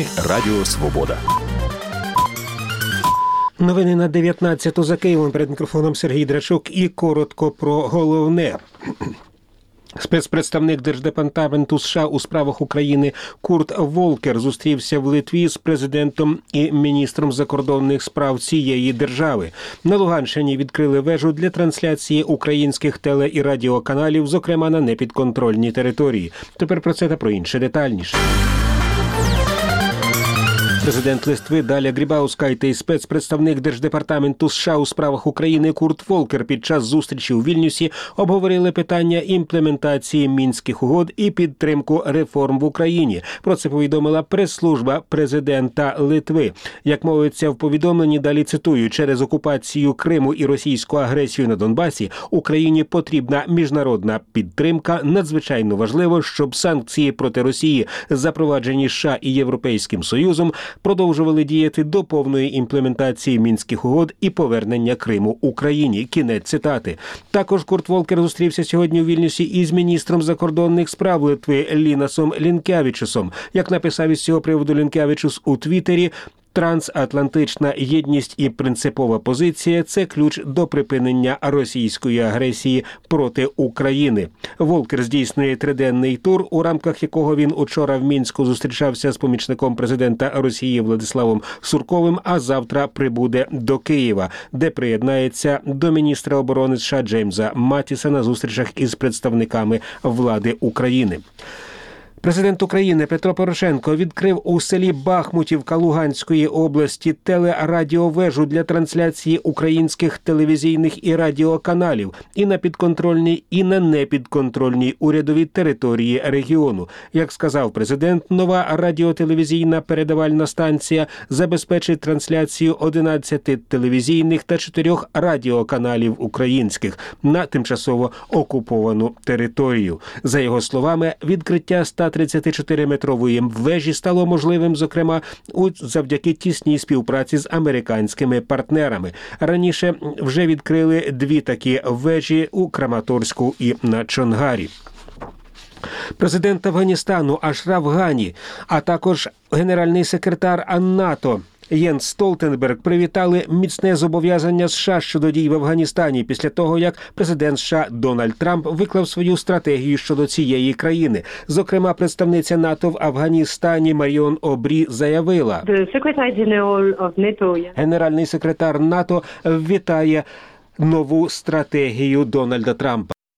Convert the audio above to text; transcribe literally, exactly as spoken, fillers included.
Радіо Свобода. Новини на дев'ятнадцяту за Києвом. Перед мікрофоном Сергій Драчук і коротко про головне. Спецпредставник Держдепартаменту США у справах України Курт Волкер зустрівся в Литві з президентом і міністром закордонних справ цієї держави. На Луганщині відкрили вежу для трансляції українських теле- і радіоканалів, зокрема на непідконтрольній території. Тепер про це та про інше детальніше. Президент Литви Даля Грибаускайте і спецпредставник Держдепартаменту США у справах України Курт Волкер під час зустрічі у Вільнюсі обговорили питання імплементації Мінських угод і підтримку реформ в Україні. Про це повідомила прес-служба президента Литви. Як мовиться в повідомленні, далі цитую, через окупацію Криму і російську агресію на Донбасі Україні потрібна міжнародна підтримка. Надзвичайно важливо, щоб санкції проти Росії, запроваджені США і Європейським Союзом, продовжували діяти до повної імплементації Мінських угод і повернення Криму Україні. Кінець цитати. Також Курт Волкер зустрівся сьогодні у Вільнюсі із міністром закордонних справ Литви Лінасом Лінкевічусом. Як написав із цього приводу Лінкевічус у Твіттері, трансатлантична єдність і принципова позиція – це ключ до припинення російської агресії проти України. Волкер здійснює триденний тур, у рамках якого він учора в Мінську зустрічався з помічником президента Росії Владиславом Сурковим, а завтра прибуде до Києва, де приєднається до міністра оборони США Джеймса Матіса на зустрічах із представниками влади України. Президент України Петро Порошенко відкрив у селі Бахмутівка Луганської області телерадіовежу для трансляції українських телевізійних і радіоканалів і на підконтрольній, і на непідконтрольній урядовій території регіону. Як сказав президент, нова радіотелевізійна передавальна станція забезпечить трансляцію одинадцяти телевізійних та чотирьох радіоканалів українських на тимчасово окуповану територію. За його словами, відкриття ста тридцятичотириметрової вежі стало можливим, зокрема, завдяки тісній співпраці з американськими партнерами. Раніше вже відкрили дві такі вежі у Краматорську і на Чонгарі. Президент Афганістану Ашраф Гані, а також генеральний секретар НАТО Єнс Столтенберг привітали міцне зобов'язання США щодо дій в Афганістані після того, як президент США Дональд Трамп виклав свою стратегію щодо цієї країни. Зокрема, представниця НАТО в Афганістані Маріон Обрі заявила: генеральний секретар НАТО вітає нову стратегію Дональда Трампа.